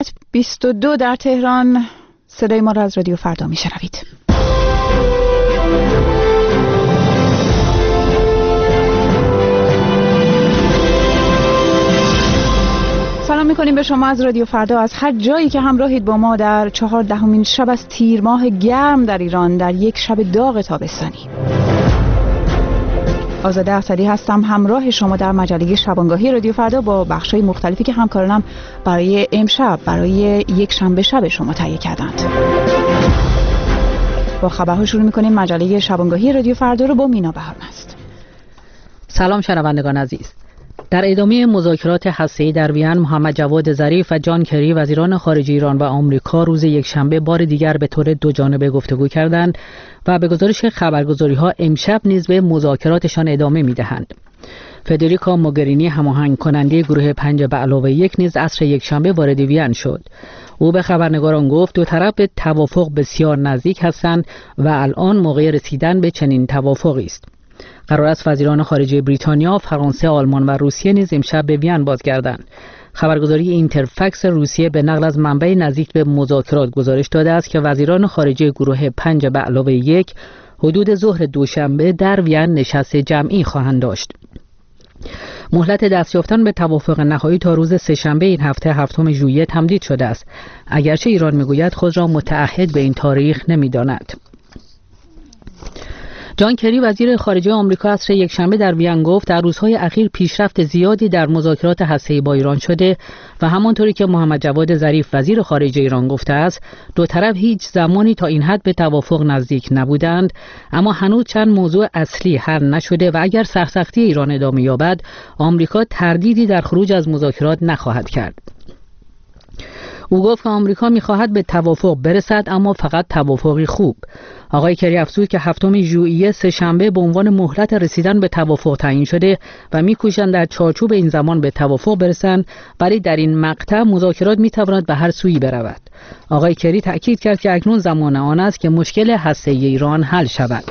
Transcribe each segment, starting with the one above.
22 در تهران. صدای ما را از رادیو فردا میشنوید. سلام میکنیم به شما از رادیو فردا، از هر جایی که همراهید با ما در 14مین شب از تیر ماه گرم در ایران، در یک شب داغ تابستانی. آزاده اسدی هستم، همراه شما در مجله شبانگاهی رادیو فردا با بخش‌های مختلفی که همکارانم برای امشب، برای یک شنبه شب شما تهیه کردند. با خبرها شروع می‌کنیم. مجله شبانگاهی رادیو فردا رو با مینا بهارمست. سلام شنوندگان عزیز. در ادامه مذاکرات هسته‌ای در وین، محمد جواد ظریف و جان کری وزیران خارجه ایران و آمریکا روز یکشنبه بار دیگر به طور دوجانبه گفتگو کردند و به گزارش خبرگزاری‌ها امشب نیز به مذاکراتشان ادامه می‌دهند. فدریکا موگرینی، هماهنگ کننده گروه 5+1 نیز عصر یکشنبه وارد وین شد. او به خبرنگاران گفت دو طرف به توافق بسیار نزدیک هستند و الان موقع رسیدن به چنین توافقی است. قرار است وزیران خارجه بریتانیا، فرانسه، آلمان و روسیه نیز امشب به وین بازگردند. خبرگزاری اینترفکس روسیه به نقل از منبع نزدیک به مذاکرات گزارش داده است که وزیران خارجه گروه 5+1 حدود ظهر دوشنبه در وین نشست جمعی خواهند داشت. مهلت دستیافتن به توافق نهایی تا روز سه‌شنبه این هفته 7 ژوئیه تمدید شده است، اگرچه ایران میگوید خود را متعهد به این تاریخ نمی‌داند. جان کری وزیر خارجه آمریکا عصر یکشنبه در وین گفت در روزهای اخیر پیشرفت زیادی در مذاکرات هسته‌ای با ایران شده و همانطوری که محمد جواد ظریف وزیر خارجه ایران گفته است، دو طرف هیچ زمانی تا این حد به توافق نزدیک نبودند، اما هنوز چند موضوع اصلی حل نشده و اگر سرسختی ایران ادامه یابد، آمریکا تردیدی در خروج از مذاکرات نخواهد کرد. او گفت که آمریکا می‌خواهد به توافق برسد، اما فقط توافقی خوب. آقای کری افزود که 7 ژوئیه سه‌شنبه به عنوان مهلت رسیدن به توافق تعیین شده و می‌کوشند در چارچوب این زمان به توافق برسند، ولی در این مقطع مذاکرات می‌تواند به هر سویی برود. آقای کری تأکید کرد که اکنون زمان آن است که مشکل هسته‌ای ایران حل شود.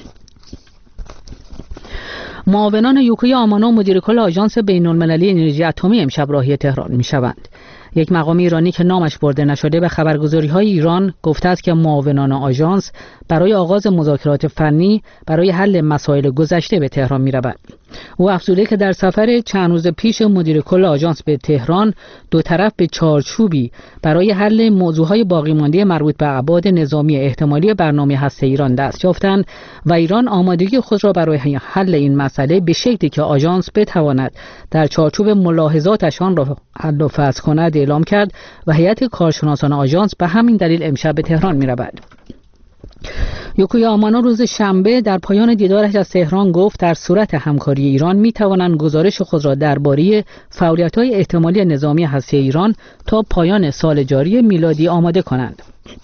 معاونان یوکویا آمانو، مدیر کل آژانس بین‌المللی انرژی اتمی، امشب راهی تهران می‌شوند. یک مقام ایرانی که نامش برده نشده به خبرگزاری‌های ایران گفته است که معاونان آژانس برای آغاز مذاکرات فنی برای حل مسائل گذشته به تهران می‌روند. او افزوده که در سفر چند روز پیش مدیر کل آژانس به تهران، دو طرف به چارچوبی برای حل موضوعهای باقی مانده مربوط به ابعاد نظامی احتمالی برنامه هسته ایران دست یافتند و ایران آمادگی خود را برای حل این مسئله به شکلی که آژانس بتواند در چارچوب ملاحظاتشان را حل و فصل کند اعلام کرد و هیئت کارشناسان آژانس به همین دلیل امشب به تهران می‌رود. یوکویا آمانو روز شنبه در پایان دیدارش از تهران گفت در صورت همکاری ایران می توانند گزارش خود را درباره فعالیت‌های احتمالی نظامی هسته ایران تا پایان سال جاری میلادی آماده کنند.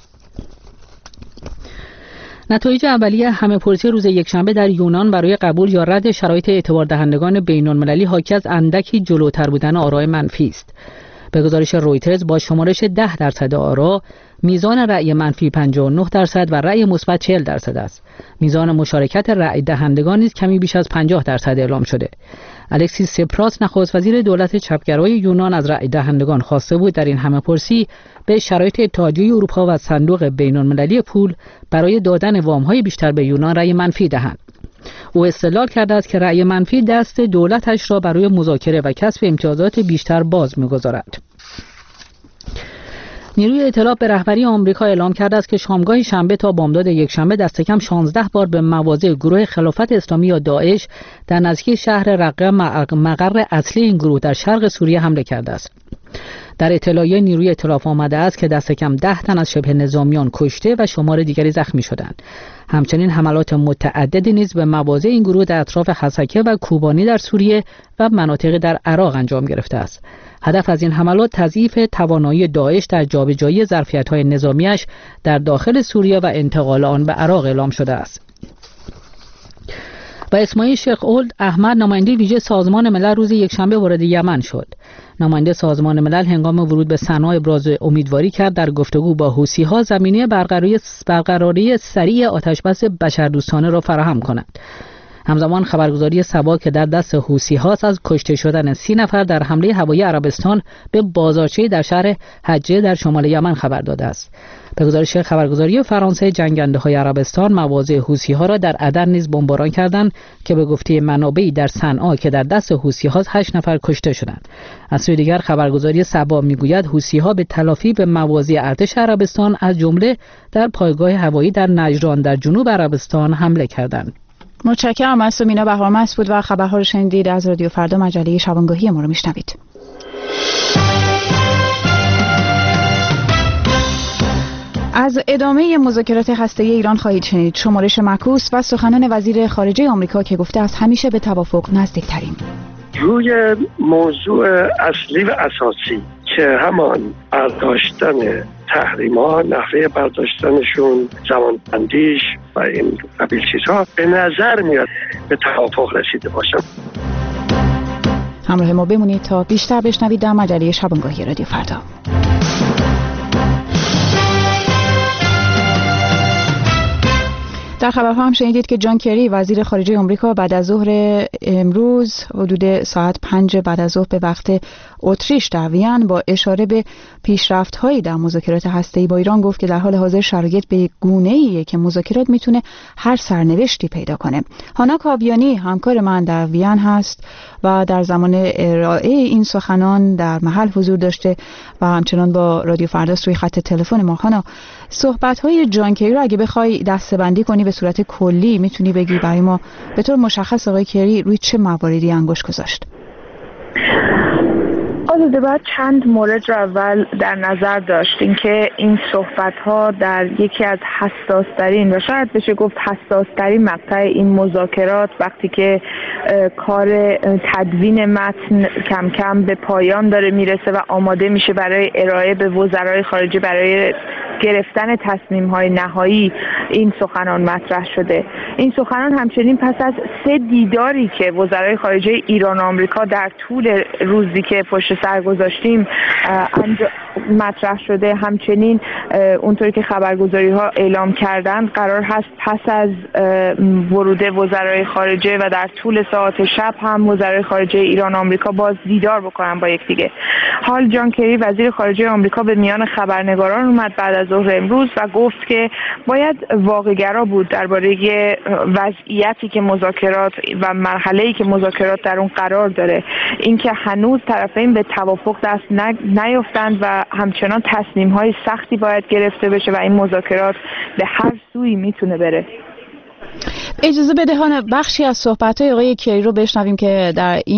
نتایج اولیه همه‌پرسی روز یکشنبه در یونان برای قبول یا رد شرایط اعتبار دهندگان بین‌المللی حاکی از اندکی جلوتر بودن آرای منفی است. به گزارش رویترز با شمارش 10% آرا، میزان رأی منفی 59% و رأی مثبت 40% است. میزان مشارکت رأی دهندگان نیز کمی بیش از 50% اعلام شده. الکسیس سپراس، نخست وزیر دولت چپگرای یونان، از رأی دهندگان خواسته بود در این همه‌پرسی به شرایط اتحادیه اروپا و صندوق بین‌المللی پول برای دادن وام‌های بیشتر به یونان رأی منفی دهند. او استدلال کرده است که رأی منفی دست دولتش را برای مذاکره و کسب امتیازات بیشتر باز می‌گذارد. نیروی اطلاع به رهبری آمریکا اعلام کرده است که شامگاه شنبه تا بامداد یکشنبه دست کم 16 بار به مواضع گروه خلافت اسلامی یا داعش در نزدیکی شهر رقه، مقر اصلی این گروه در شرق سوریه، حمله کرده است. در اطلاعیه نیروی اطلاف آمده است که دست کم 10 تن از شبه نظامیان کشته و شمار دیگری زخمی شدند. همچنین حملات متعددی نیز به مواضع این گروه در اطراف حسکه و کوبانی در سوریه و مناطق در عراق انجام گرفته است. هدف از این حملات تضعیف توانایی داعش در جابجایی ظرفیت‌های نظامیش در داخل سوریه و انتقال آن به عراق اعلام شده است. و اسماعیل شیخ اولد احمد، نماینده ویژه سازمان ملل، روز یکشنبه وارد یمن شد. نماینده سازمان ملل هنگام ورود به صنعا ابراز امیدواری کرد در گفتگو با حوثی‌ها زمینه برقراری سریع آتشبس بشردوستانه را فراهم کند. همزمان خبرگزاری سبا که در دست حوثی هاست از کشته شدن 30 نفر در حمله هوایی عربستان به بازارچه‌ای در شهر حجه در شمال یمن خبر داده است. به گزارش خبرگزاری فرانسه، جنگنده‌های عربستان مواضع حوثی‌ها را در عدن نیز بمباران کردند که به گفته منابعی در صنعا که در دست حوثی‌ها 8 نفر کشته شدند. از سوی دیگر خبرگزاری سبا میگوید حوثی‌ها به تلافی به مواضع ارتش عربستان از جمله در پایگاه هوایی در نجران در جنوب عربستان حمله کردند. متشکرم از مینا بهارمست بود و خبرها رو شنیدید از رادیو فردا. مجله شبانگاهی ما رو میشنوید. از ادامه مذاکرات هسته‌ای ایران خواهید شنید. شمارش معکوس و سخنان وزیر خارجه آمریکا که گفته از همیشه به توافق نزدیک‌تریم. روی موضوع اصلی و اساسی که همان برداشتن تحریم‌ها، نحوه برداشتنشون، زمانبندیش و این قبیل چیزها به نظر میاد به توافق رسیده باشم. همراه ما بمونید تا بیشتر بشنوید در مجله شبانگاهی رادیو فردا. در خبرها هم شنیدید که جان کری وزیر خارجه آمریکا بعد از ظهر امروز حدود ساعت 5 بعد از ظهر به وقت اتریش در وین با اشاره به پیشرفت‌هایی در مذاکرات هسته‌ای با ایران گفت که در حال حاضر شرایط به گونه‌ایه که مذاکرات میتونه هر سرنوشتی پیدا کنه. هانا کابیانی همکار من در وین هست و در زمان ارائه این سخنان در محل حضور داشته و همچنان با رادیو فردا روی خط تلفن ما. هانا، صحبت‌های جان کری رو اگه بخوای دسته‌بندی کنی به صورت کلی میتونی بگی برای ما به طور مشخص آقای کری روی چه مواردی انگشت گذاشت؟ آزاده، باید چند مورد رو اول در نظر داشتیم که این صحبت‌ها در یکی از حساس‌ترین و شاید بشه گفت حساس‌ترین مقطع این مذاکرات وقتی که کار تدوین متن کم کم به پایان داره میرسه و آماده میشه برای ارائه به وزرای خارجه برای گرفتن تصمیم‌های نهایی، این سخنان مطرح شده. این سخنان همچنین پس از 3 دیداری که وزرای خارجه ایران و آمریکا در طول روزی که پشت سر گذاشتیم مطرح شده. همچنین اونطوری که خبرگزاری‌ها اعلام کردند قرار هست پس از ورود وزرای خارجه و در طول ساعات شب هم وزرای خارجه ایران و آمریکا باز دیدار بکنن با یکدیگه. حال جان کری وزیر خارجه آمریکا به میان خبرنگاران اومد بعد از ظهر امروز و گفت که باید واقع‌گرا بود درباره وضعیتی که مذاکرات و مرحله‌ای که مذاکرات در اون قرار داره، اینکه هنوز طرفین به توافق دست نیافتند و همچنان تصمیم‌های سختی باید گرفته بشه و این مذاکرات به هر سوی میتونه بره. اجازه بده هانا بخشی از صحبت‌های آقای کری رو بشنویم که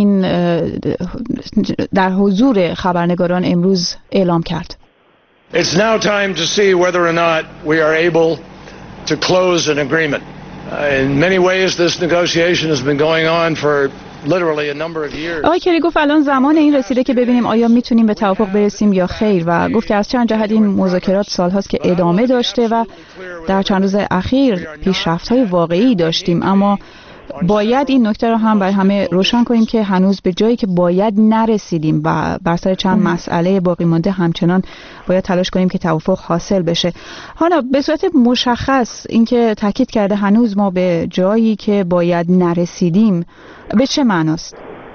در حضور خبرنگاران امروز اعلام کرد. It's now time to see whether or not we are able to close an agreement. In many ways this negotiation has been going on for literally a number of years. آقای کری گفت الان زمان این رسیده که ببینیم آیا میتونیم به توافق برسیم یا خیر و گفت که از چند جهت این مذاکرات سالهاست که ادامه داشته و در چند روز اخیر پیشرفت‌های واقعی داشتیم، اما باید این نکته رو هم برای همه روشن کنیم که هنوز به جایی که باید نرسیدیم و بر سر چند مسئله باقی مانده همچنان باید تلاش کنیم که توافق حاصل بشه. حالا به صورت مشخص اینکه تاکید کرده هنوز ما به جایی که باید نرسیدیم به چه معناست؟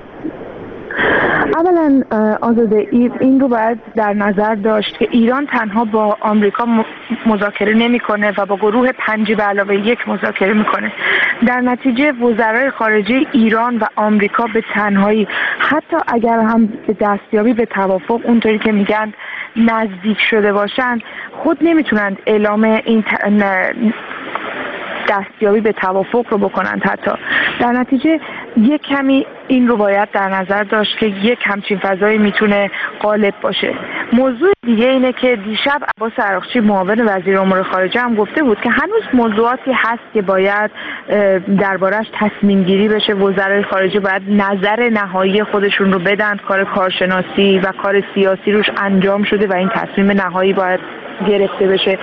اولا آزاده، این رو باید در نظر داشت که ایران تنها با آمریکا مذاکره نمیکنه و با گروه 5+1 مذاکره میکنه. در نتیجه وزرای خارجه ایران و آمریکا به تنهایی حتی اگر هم به دستیابی به توافق اونطوری که میگن نزدیک شده باشن خود نمیتونند اعلام این دستیابی به توافق رو بکنند. حتی در نتیجه یک کمی این رو باید در نظر داشت که یک همچین فضایی میتونه غالب باشه. موضوع دیگه اینه که دیشب عباس عراقچی معاون وزیر امور خارجه هم گفته بود که هنوز موضوعاتی هست که باید دربارش تصمیم گیری بشه. وزرای خارجه باید نظر نهایی خودشون رو بدن، کار کارشناسی و کار سیاسی روش انجام شده و این تصمیم نهایی باید گرفته بشه.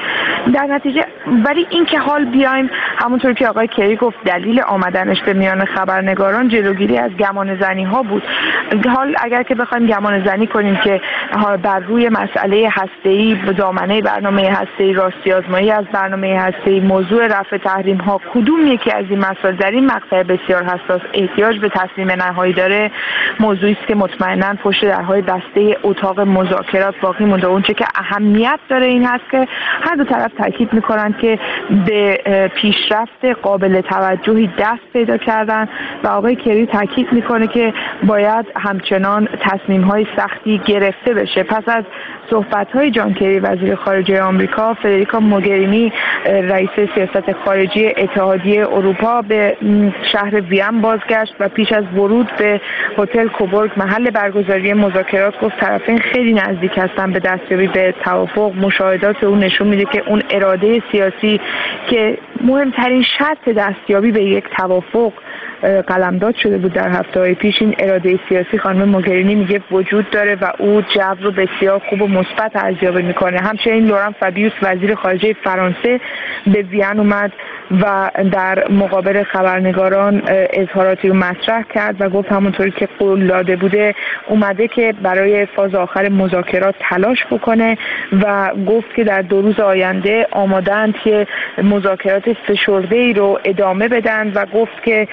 در نتیجه ولی این که حال بیایم همونطور که آقای کری گفت دلیل آمدنش به میان خبرنگاران جلوگیری از گمان زنی ها بود. حال اگر که بخوایم گمان زنی کنیم که بر روی مسئله هسته‌ای به دامنه برنامه هسته‌ای راستی آزمایی از برنامه هسته‌ای موضوع رفع تحریم ها کدوم یکی از این مسائل در این مقطع بسیار حساس احتیاج به تصمیم نهایی داره، موضوعی است که مطمئناً پشت درهای بسته اتاق مذاکرات باقی مونده. اونچه که اهمیت داره این هست که هر دو طرف تاکید میکنن که به پیشرفت قابل توجهی دست پیدا کردن و آقای کری تاکید میکنه که باید همچنان تصمیم‌های سختی گرفته بشه. پس از صحبت‌های جان کری وزیر خارجه آمریکا، فدریکا موگرینی رئیس سیاست خارجی اتحادیه اروپا به شهر وین بازگشت و پیش از ورود به هتل کوبورگ محل برگزاری مذاکرات گفت طرفین خیلی نزدیک هستن به دستیابی به توافق. مشاهدات اون نشون میده که اون اراده سیاسی که مهمترین شرط دستیابی به یک توافق قلمداد شده بود در هفته‌های پیش، این اراده سیاسی خانم موگرینی میگه وجود داره و او جو رو بسیار خوب و مثبت ارزیابی میکنه. همچنین لوران فابیوس وزیر خارجه فرانسه به وین اومد و در مقابل خبرنگاران اظهاراتی رو مطرح کرد و گفت همونطوری که قول داده بوده اومده که برای فاز آخر مذاکرات تلاش بکنه و گفت که در 2 روز آینده آماده‌اند که مذاکرات فشرده‌ای رو ادامه بدن و گفت که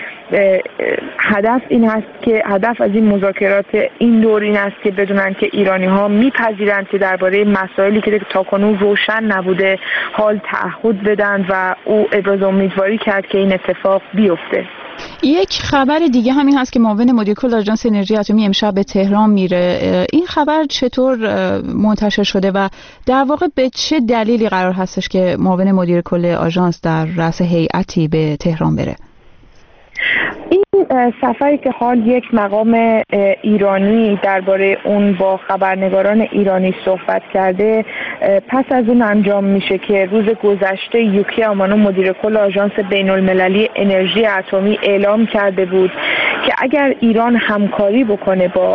هدف این هست که هدف از این مذاکرات این دور این است که بدونن که ایرانی‌ها میپذیرند که درباره مسائلی که تاکنون روشن نبوده حال تعهد بدن و او ابراز امیدواری کرد که این اتفاق بیفته. یک خبر دیگه همین هست که معاون مدیر کل آژانس انرژی اتمی امشب به تهران میره. این خبر چطور منتشر شده و در واقع به چه دلیلی قرار هستش که معاون مدیر کل آژانس در رأس هیئتی به تهران بره؟ این سفری که حال یک مقام ایرانی درباره اون با خبرنگاران ایرانی صحبت کرده پس از اون انجام میشه که روز گذشته یوکی آمانو مدیر کل آژانس بین المللی انرژی اتمی اعلام کرده بود که اگر ایران همکاری بکنه با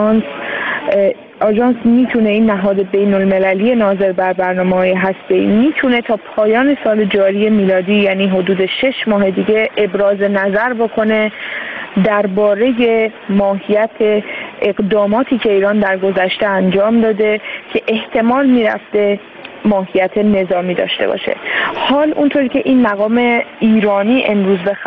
آژانس میتونه این نهاد بین المللی ناظر بر برنامه‌های هسته‌ای میتونه تا پایان سال جاری میلادی یعنی حدود 6 ماه دیگه ابراز نظر بکنه درباره ماهیت اقداماتی که ایران در گذشته انجام داده که احتمال میرفته ماهیت نظامی داشته باشه. حال اونطوری که این مقام ایرانی امروز به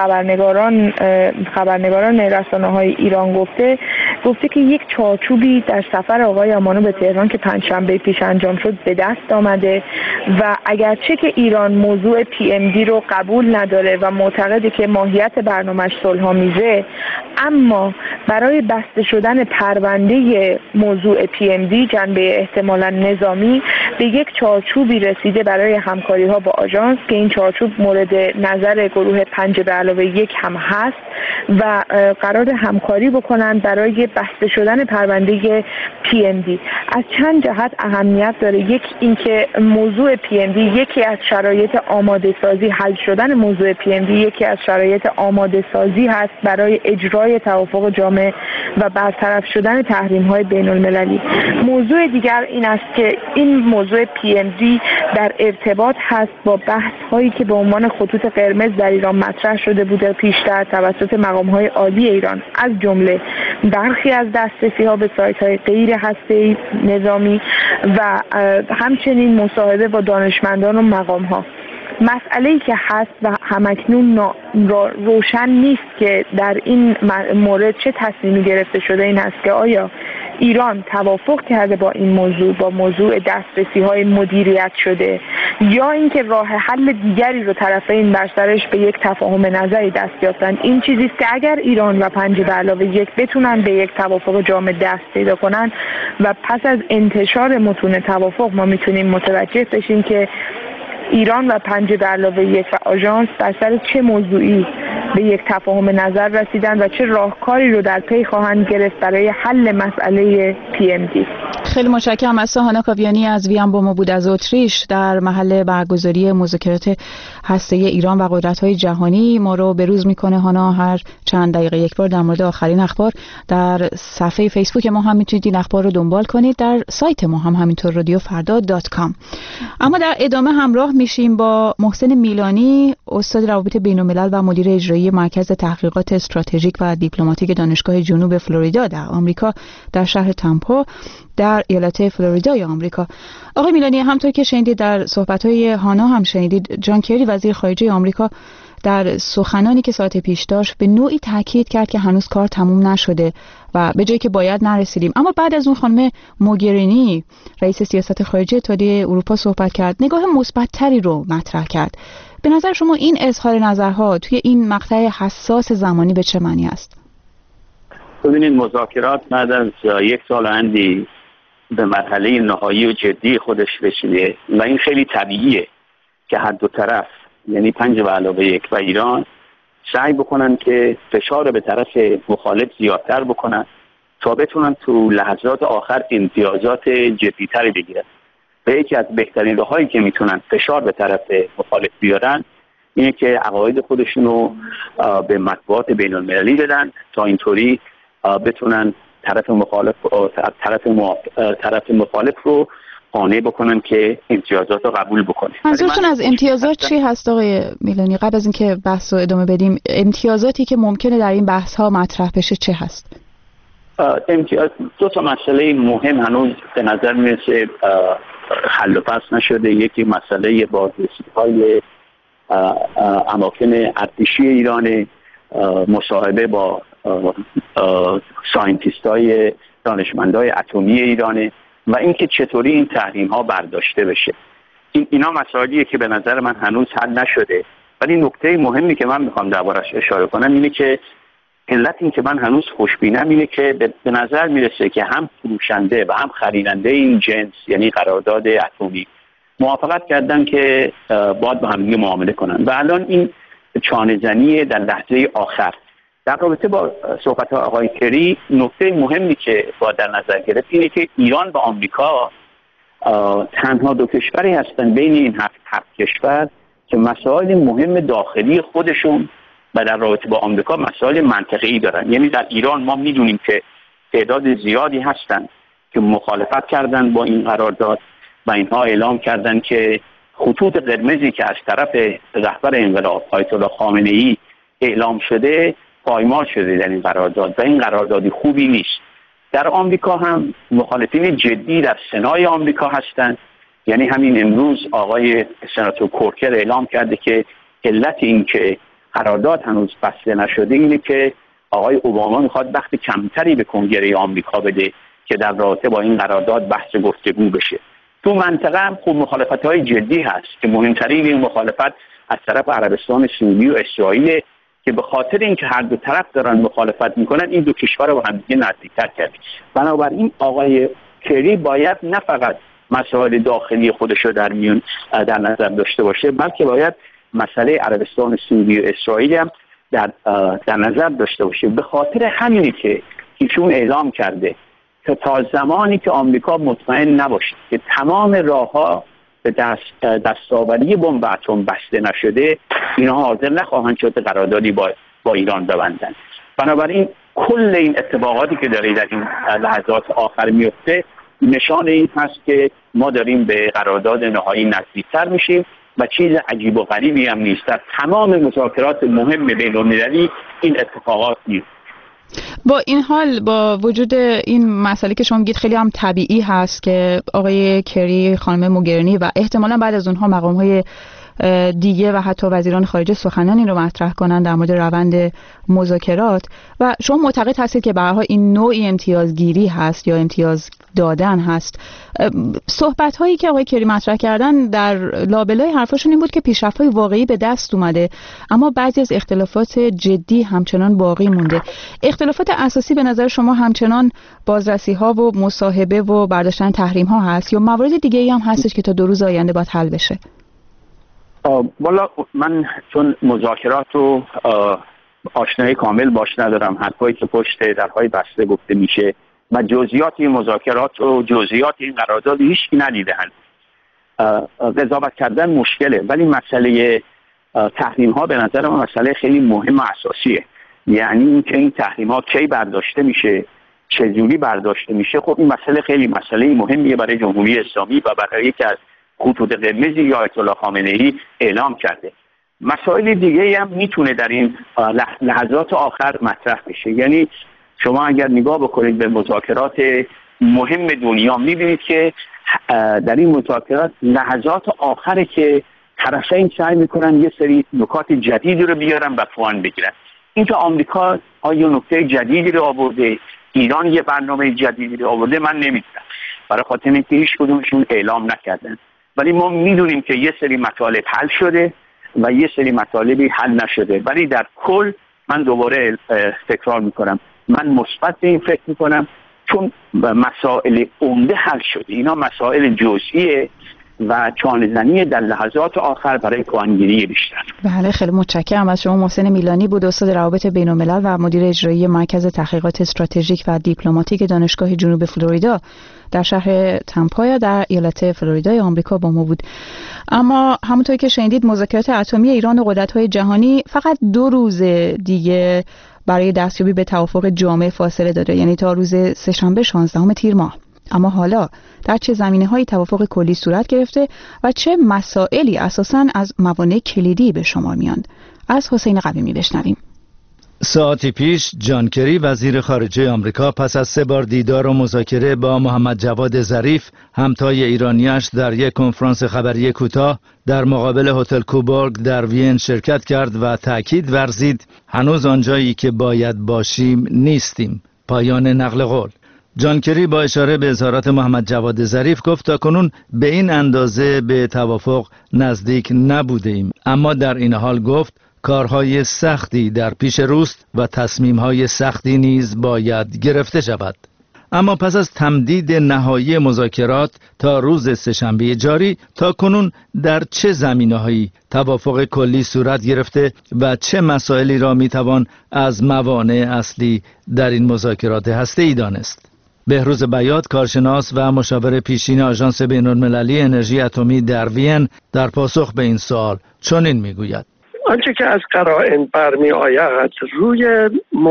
خبرنگاران رسانه‌های ایران گفته که یک چارچوبی در سفر آقای آمانو به تهران که پنجشنبه پیش انجام شد به دست آمده و اگرچه که ایران موضوع PMD رو قبول نداره و معتقده که ماهیت برنامه‌اش صلح‌آمیزه، اما برای بسته شدن پرونده موضوع PMD جنبه احتمالاً نظامی به یک چارچوبی رسیده برای همکاری‌ها با آژانس که این چارچوب مورد نظر گروه 5+1 هم هست و قرار همکاری بکنن برای بسته شدن پرونده PMD. از چند جهت اهمیت داره. یک اینکه موضوع PMD یکی از شرایط آماده سازی، حل شدن موضوع PMD یکی از شرایط آماده سازی هست برای اجرای توافق جامع و برطرف شدن تحریم‌های بین‌المللی. موضوع دیگر این است که این موضوع PMD در ارتباط هست با بحث‌هایی که به عنوان خطوط قرمز در ایران مطرح شده بوده پیشتر توسط مقام‌های عالی ایران، از جمله برخی از دسترسی‌ها به سایت‌های غیر هسته‌ای نظامی و همچنین مصاحبه با دانشمندان و مقام‌ها. مسئله‌ای که هست و همکنون روشن نیست که در این مورد چه تصمیمی گرفته شده این هست که آیا ایران توافق کرده با این موضوع، با موضوع دسترسی‌های مدیریت شده، یا اینکه راه حل دیگری رو طرفین بر سرش به یک تفاهم نظری دست یافتند. این چیزی است که اگر ایران و 5+1 بتونن به یک توافق جامع دست پیدا کنن و پس از انتشار متون توافق ما میتونیم متوجه بشیم که ایران و 5+1 و آژانس در سر چه موضوعی به یک تفاهم نظر رسیدن و چه راهکاری رو در پی خواهند گرفت برای حل مسئله PMD. خیلی متشکرم از هانا کاویانی از وین با ما بود از اتریش در محل برگزاری مذاکرات هسته‌ای ایران و قدرت‌های جهانی. ما رو بروز میکنه هانا هر چند دقیقه یک بار در مورد آخرین اخبار. در صفحه فیسبوک ما هم میتونید این اخبار رو دنبال کنید، در سایت ما هم همینطور رادیوفردا.com. اما در ادامه همراه میشیم با محسن میلانی، استاد روابط بین‌الملل و مدیر اجرایی مرکز تحقیقات استراتژیک و دیپلماتیک دانشگاه جنوب فلوریدا در آمریکا در شهر تامپا در ایالت فلوریدای آمریکا. آقای میلانی، همطور که شنیدید در صحبت‌های هانا هم شنیدید، جان کری وزیر خارجه آمریکا در سخنانی که ساعت پیش داشت به نوعی تاکید کرد که هنوز کار تموم نشده و به جایی که باید نرسیدیم. اما بعد از اون خانم موگرینی رئیس سیاست خارجی اتحادیه اروپا صحبت کرد، نگاه مثبت‌تری رو مطرح کرد. به نظر شما این اظهار نظرها توی این مقطع حساس زمانی به چه معنی است؟ ببینید، مذاکرات بعد از یک سال اندی به مرحله نهایی و جدی خودش رسیده و این خیلی طبیعیه که هر دو طرف، یعنی 5+1 و ایران، سعی بکنن که فشار به طرف مخالف زیادتر بکنن تا بتونن تو لحظات آخر امتیازات جدیتری بگیرن. و یکی از بهترین راهایی که میتونن فشار به طرف مخالف بیارن اینه که عقاید خودشون رو به مطبوعات بین‌المللی بدن تا اینطوری بتونن طرف مخالف رو قانع بکنن که امتیازات رو قبول بکنه. منظورتون از امتیازات چی هست آقای میلانی؟ قبل از اینکه بحث رو ادامه بدیم، امتیازاتی که ممکنه در این بحث ها مطرح بشه چه هست؟ دو تا مسئله مهم هنوز به نظر میرسه حل و فصل نشده. یکی مسئله بازرسی‌های اماکن ارتشی ایران، مصاحبه با ساینتیست‌های دانشمندای اتمی ایرانه و اینکه چطوری این تحریم ها برداشته بشه. اینا مسائلیه که به نظر من هنوز حل نشده. ولی نکته مهمی که من میخوام دربارش اشاره کنم اینه که علت این که من هنوز خوشبینم اینه که به نظر میرسه که هم فروشنده و هم خریننده این جنس، یعنی قرارداد اتمی، موافقت کردن که باید با هم دیگه معامله کنن و الان این چانه‌زنی در لحظه آخر. در رابطه با صحبت آقای کری، نکته مهمی که باید در نظر گرفت اینه که ایران و آمریکا تنها دو کشوری هستن بین این هفت کشور که مسائل مهم داخلی خودشون و در رابطه با آمریکا مسائل منطقه‌ای دارن. یعنی در ایران ما میدونیم که تعداد زیادی هستن که مخالفت کردن با این قرارداد و اینها اعلام کردن که خطوط قرمزی که از طرف رهبر انقلاب آیت الله خامنه‌ای اعلام شده پایمال شده در این قرارداد و این قراردادی خوبی نیست. در آمریکا هم مخالفین جدی در سنای آمریکا هستند. یعنی همین امروز آقای سناتور کورکر اعلام کرده که علت این که قرارداد هنوز بسته نشده اینه که آقای اوباما میخواد وقت کمتری به کنگره آمریکا بده که در رابطه با این قرارداد بحث گفتگو بشه. تو منطقه هم خب مخالفت‌های جدی هست که مهمترین این مخالفت از طرف عربستان سعودی و اسرائیل که به خاطر اینکه هر دو طرف دارن مخالفت میکنن این دو کشور رو با هم دیگه نزدیک‌تر کرد. بنابراین آقای کری باید نه فقط مسائل داخلی خودش رو در نظر داشته باشه، بلکه باید مسئله عربستان سعودی و اسرائیل هم در نظر داشته باشه. به خاطر همینی که ایشون اعلام کرده که تا زمانی که آمریکا مطمئن نباشه که تمام راه‌ها به دستاوری بمب اتم بسته نشده، اینها حاضر نخواهند شد قراردادی با ایران ببندند. بنابراین کل این اتفاقاتی که داره در این لحظات آخر میفته نشان این هست که ما داریم به قرارداد نهایی نزدیکتر میشیم و چیز عجیب و غریبی هم نیست. در تمام مذاکرات مهم بین‌المللی این اتفاقات نیست. با این حال، با وجود این مسئله که شما میگید خیلی هم طبیعی هست که آقای کری، خانم موگرینی و احتمالاً بعد از اونها مقام‌های دیگه و حتی وزیران خارجه سخنانی رو مطرح کنن در مورد روند مذاکرات، و شما معتقد هستید که به هر حال این نوعی امتیازگیری هست یا امتیاز دادن هست. صحبت هایی که آقای کری مطرح کردن در لابلای حرفاشون این بود که پیشرفت‌های واقعی به دست اومده، اما بعضی از اختلافات جدی همچنان باقی مونده. اختلافات اساسی به نظر شما همچنان بازرسی‌ها و مصاحبه و برداشتن تحریم‌ها هست یا موارد دیگه‌ای هم هستش که تا 2 روز آینده باید حل بشه؟ والا من چون مذاکرات رو آشنایی کامل باش ندارم، حرفایی که پشت درهای بسته گفته میشه و جزئیات این مذاکرات و جزئیات این قرارداد هیچ کی ندیده‌اند. قضاوت کردن مشکله، ولی مسئله تحریم ها به نظر من مسئله خیلی مهم و اساسیه. یعنی اینکه این تحریم ها کی برداشته میشه، چجوری برداشته میشه، خب این مسئله خیلی مسئله مهمیه برای جمهوری اسلامی و برای یکی از خطوط قرمزی یا آیت الله خامنه‌ای اعلام کرده. مسائل دیگه هم میتونه در این لحظات آخر مطرح بشه. یعنی شما اگر نگاه بکنید به مذاکرات مهم دنیا میبینید که در این مذاکرات لحظات آخره که طرفین سعی میکنن یه سری نکات جدیدی رو بیارن و پوان بگیرن. اینکه آمریکا آیا نکته جدیدی رو آورده، ایران یه برنامه جدیدی رو آورده، من نمیدونم، برای خاطر اینکه هیچ کدومشون اعلام نکردن. ولی ما میدونیم که یه سری مطالب حل شده و یه سری مطالبی حل نشده. ولی در کل من دوباره تکرار میکنم، من مثبت به این فکر میکنم، چون مسائل عمده حل شده. اینا مسائل جزئیه و چانه‌زنی در لحظات آخر برای کاهنگیری بیشتر. بله، خیلی متشکرم از شما. محسن میلانی بود، استاد روابط بین‌الملل و مدیر اجرایی مرکز تحقیقات استراتژیک و دیپلماتیک دانشگاه جنوب فلوریدا در شهر تامپا در ایالت فلوریدای آمریکا با ما بود. اما همونطور که شنیدید مذاکرات اتمی ایران و قدرت‌های جهانی فقط 2 روز دیگه برای دستیابی به توافق جامع فاصله داره، یعنی تا روز سه‌شنبه 16 تیر ماه. اما حالا در چه زمینه‌هایی توافق کلی صورت گرفته و چه مسائلی اساساً از موانع کلیدی به شمار میاند؟ از حسین قویمی بشنویم. ساعتی پیش جان کری وزیر خارجه آمریکا پس از 3 بار دیدار و مذاکره با محمد جواد ظریف همتای ایرانیش در یک کنفرانس خبری کوتاه در مقابل هتل کوبورگ در وین شرکت کرد و تأکید ورزید هنوز آنجایی که باید باشیم نیستیم. پایان نقل قول. جان کری با اشاره به اظهارات محمد جواد ظریف گفت تاکنون به این اندازه به توافق نزدیک نبوده ایم، اما در این حال گفت کارهای سختی در پیش روست و تصمیمهای سختی نیز باید گرفته شود. اما پس از تمدید نهایی مذاکرات تا روز سه‌شنبه جاری تاکنون در چه زمینه‌هایی توافق کلی صورت گرفته و چه مسائلی را میتوان از موانع اصلی در این مذاکرات هسته‌ای دانست؟ بهروز بیات، کارشناس و مشاور پیشین آژانس بین‌المللی انرژی اتمی در وین، در پاسخ به این سوال چنین میگوید: آنچه که از قرائن برمی آید روی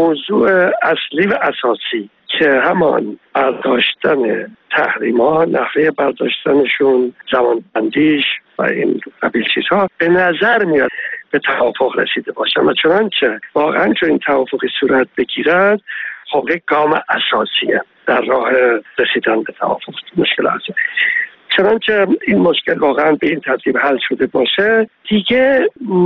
موضوع اصلی و اساسی که همان برداشتن تحریم‌ها، نحوه برداشتنشون، زمانبندیش و این قبیل چیزها به نظر میاد به توافق رسیده باشن و چنانچه واقعا چون این توافقی صورت بگیرد خب یک گام اساسیه در راه رسیدن به توافق. مشکل اساسی چنانچه این مشکل واقعا به این ترتیب حل شده باشه، دیگه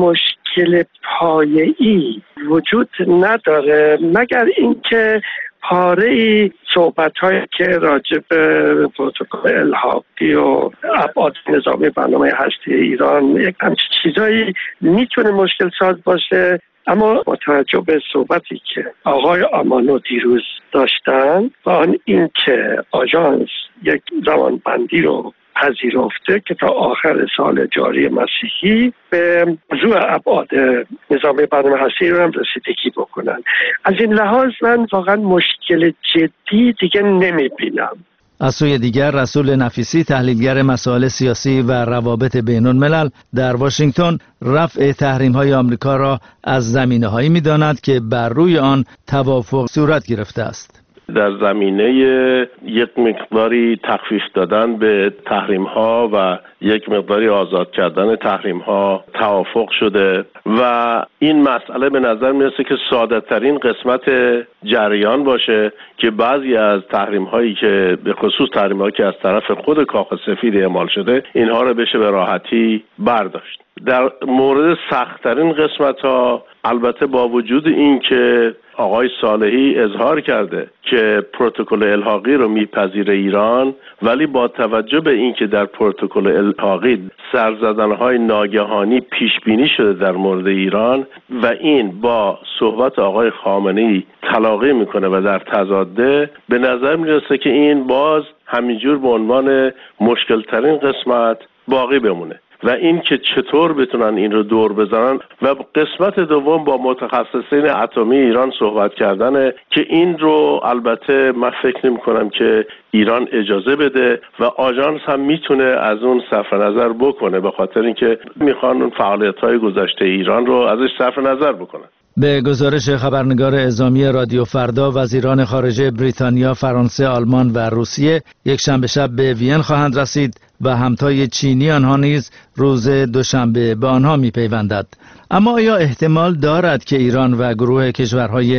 مشکل پایه‌ای وجود نداره مگر اینکه پاره‌ای صحبت‌هایی که راجع به پروتکل الحاقی و ابعاد نظامی برنامه هسته ایران، یک همچین چیزایی میتونه مشکل ساز باشه. اما با توجه به صحبتی که آقای آمانو دیروز داشتن و آن این که آژانس یک زمانبندی رو پذیرفته که تا آخر سال جاری مسیحی به موضوع ابعاد نظام برنامه هسته ایران رسیدگی بکنن، از این لحاظ من واقعا مشکل جدی دیگه نمیبینم. از سوی دیگر رسول نفیسی، تحلیلگر مسائل سیاسی و روابط بین‌الملل در واشنگتن، رفع تحریم‌های آمریکا را از زمینه‌هایی می‌داند که بر روی آن توافق صورت گرفته است. در زمینه یک مقداری تخفیف دادن به تحریم‌ها و یک مقداری آزاد کردن تحریم‌ها توافق شده و این مسئله به نظر میرسه که ساده ترین قسمت جریان باشه که بعضی از تحریم‌هایی که به خصوص تحریم‌هایی که از طرف خود کاخ سفید اعمال شده اینها رو بشه به راحتی برداشت. در مورد سخت‌ترین قسمت‌ها البته با وجود این که آقای صالحی اظهار کرده که پروتکل الحاقی رو میپذیره ایران، ولی با توجه به این که در پروتکل الحاقی سرزدن‌های ناگهانی پیش بینی شده در مورد ایران و این با صحبت آقای خامنه‌ای تلاقی میکنه و در تضاده، به نظر میرسه که این باز همینجور به عنوان مشکل ترین قسمت باقی بمونه و این که چطور بتونن این رو دور بزنن. و قسمت دوم با متخصصین اتمی ایران صحبت کردنه که این رو البته من فکر نمی کنم که ایران اجازه بده و آژانس هم میتونه از اون صرف نظر بکنه، به خاطر اینکه میخوان اون فعالیت‌های گذشته ایران رو ازش صرف نظر بکنن. به گزارش خبرنگار اعزامی رادیو فردا، وزیران خارجه بریتانیا، فرانسه، آلمان و روسیه یک شنبه شب به وین خواهند رسید و همتای چینی آنها نیز روز دوشنبه به آنها میپیوندد. اما آیا احتمال دارد که ایران و گروه کشورهای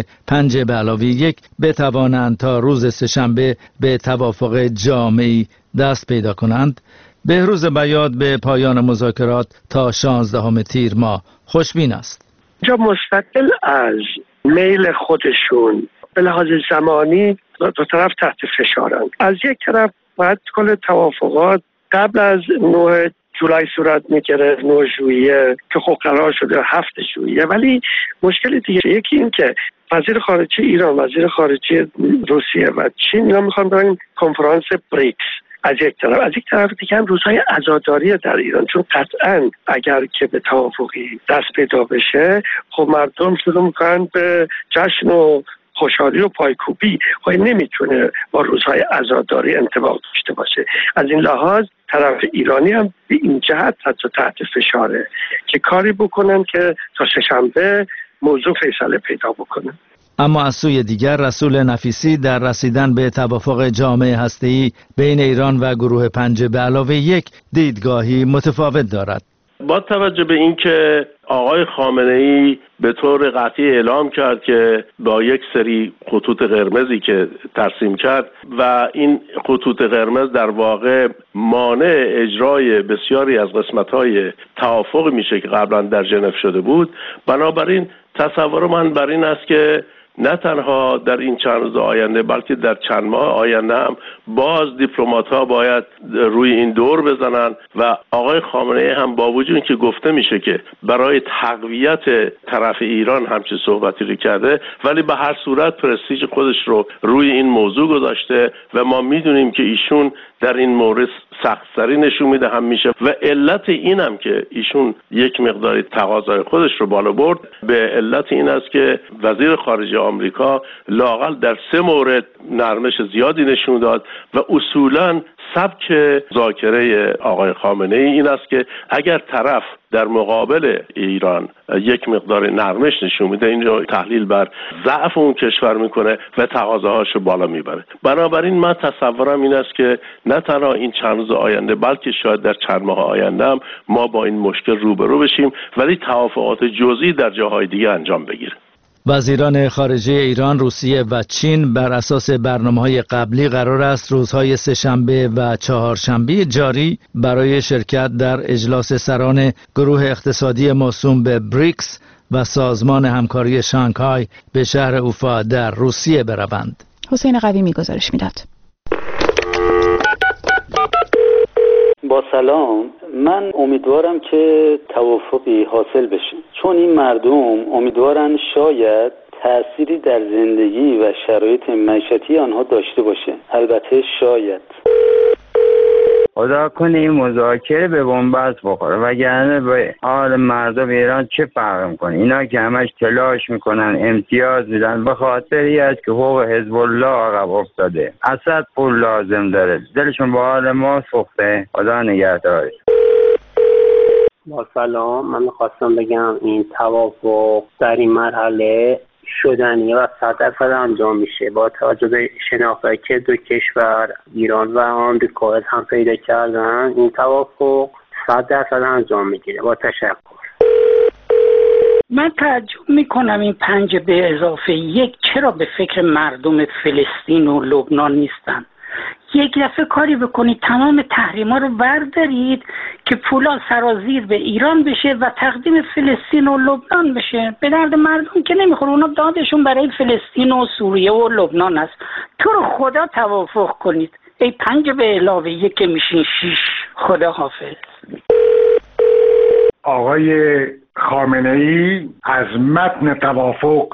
5+1 بتوانند تا روز سه‌شنبه به توافق جامعی دست پیدا کنند؟ بهروز بیات به پایان مذاکرات تا 16 تیر ماه خوشبین است. اینجا مستقل از میل خودشون به لحاظ زمانی دو طرف تحت فشارند. از یک طرف باید کل توافقات قبل از 9 جولای صورت میگیره، 9 ژوئیه که خب قرار شده 7 ژوئیه. ولی مشکل دیگه یکی این که وزیر خارجه ایران، وزیر خارجه روسیه و چین اینا میخوان برن کنفرانس بریکس. از یک طرف دیگه هم روزهای عزاداری در ایران، چون قطعاً اگر که به توافقی دست پیدا بشه خب مردم شروع میکنن به جشن و خوشحالی و پایکوبی. خب نمیتونه با روزهای عزاداری انطباق داشته باشه. از این لحاظ طرف ایرانی هم به این جهت حتی تحت فشاره که کاری بکنن که تا سه‌شنبه موضوع فیصله پیدا بکنه. اما از سوی دیگر رسول نفیسی در رسیدن به توافق جامع هسته‌ای بین ایران و گروه 5+1 دیدگاهی متفاوت دارد. با توجه به اینکه آقای خامنه‌ای به طور قطعی اعلام کرد که با یک سری خطوط قرمزی که ترسیم کرد و این خطوط قرمز در واقع مانع اجرای بسیاری از قسمت‌های توافق میشه که قبلا در ژنو شده بود، بنابراین تصور من بر این است که نه تنها در این چند روز آینده بلکه در چند ماه آینده هم باز دیپلمات‌ها باید روی این دور بزنن و آقای خامنه‌ای هم با وجود اینکه گفته میشه که برای تقویت طرف ایران همچین صحبتی رو کرده، ولی به هر صورت پرستیژ خودش رو روی این موضوع گذاشته و ما میدونیم که ایشون در این مورد سخت‌سری نشون میده هم میشه و علت این هم که ایشون یک مقداری تقاضای خودش رو بالا برد به علت این است که وزیر خارجه آمریکا لااقل در 3 مورد نرمش زیادی نشون داد و اصولاً سبک مذاکره آقای خامنه‌ای این است که اگر طرف در مقابل ایران یک مقدار نرمش نشون میده، این رو تحلیل بر ضعف اون کشور میکنه و تقاضاهاشو بالا میبره. بنابراین من تصورم این است که نه تنها این چند روز آینده بلکه شاید در چند ماه آینده هم ما با این مشکل روبرو بشیم، ولی توافقات جزئی در جاهای دیگه انجام بگیره. وزیران خارجه ایران، روسیه و چین بر اساس برنامه‌های قبلی قرار است روزهای سه‌شنبه و چهارشنبه جاری برای شرکت در اجلاس سران گروه اقتصادی موسوم به بریکس و سازمان همکاری شانگهای به شهر اوفا در روسیه بروند. حسین قویمی گزارش میداد. با سلام، من امیدوارم که توافقی حاصل بشه، چون این مردم امیدوارن شاید تأثیری در زندگی و شرایط معیشتی آنها داشته باشه. البته شاید. خدا کنه این مذاکره به بنبست بخوره، وگرنه به حال مردم ایران چه فرق میکنه؟ اینا که همش تلاش میکنن امتیاز میدن به خاطری است که حقوق حزب الله عقب افتاده. اسد پول لازم داره، دلشون به حال ما سوخته. خدا نگهدار. با سلام، من میخواستم بگم این توافق در این مرحله شدنیه و 100% انجام میشه با توجه به شناختی که دو کشور ایران و آمریکا هم پیدا کردن. این توافق 100% انجام میگیره. با تشکر. من تعجب میکنم این 5+1 چرا به فکر مردم فلسطین و لبنان نیستن. یک دفعه کاری بکنید تمام تحریما رو بردارید که پولا سرازیر به ایران بشه و تقدیم فلسطین و لبنان بشه. به درد مردم که نمیخوره، اونا دادشون برای فلسطین و سوریه و لبنان است. تو رو خدا توافق کنید. ای 5+1 که میشین 6. خدا حافظ. آقای خامنه‌ای از متن توافق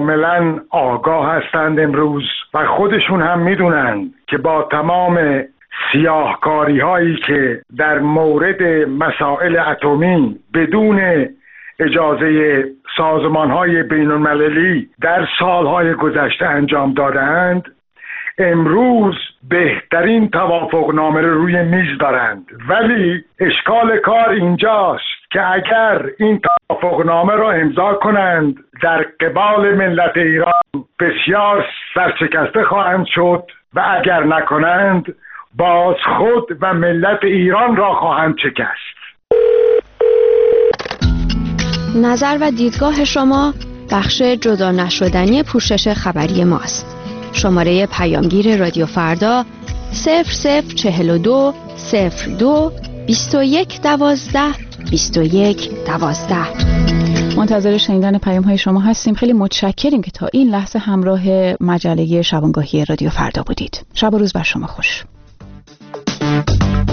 کاملا آگاه هستند امروز و خودشون هم میدونند که با تمام سیاهکاری هایی که در مورد مسائل اتمی بدون اجازه سازمان های بین المللی در سالهای گذشته انجام دادند، امروز بهترین توافقنامه رو روی میز دارند. ولی اشکال کار اینجاست که اگر این توافقنامه را امضا کنند در قبال ملت ایران بسیار سرشکسته خواهند شد و اگر نکنند باز خود و ملت ایران را خواهند شکست. نظر و دیدگاه شما بخش جدا نشدنی پوشش خبری ماست. شماره پیامگیر رادیو فردا 0042 02 21 12 21 12. منتظر شنیدن پیام های شما هستیم. خیلی متشکریم که تا این لحظه همراه مجله شبانگاهی رادیو فردا بودید. شب و روز بر شما خوش.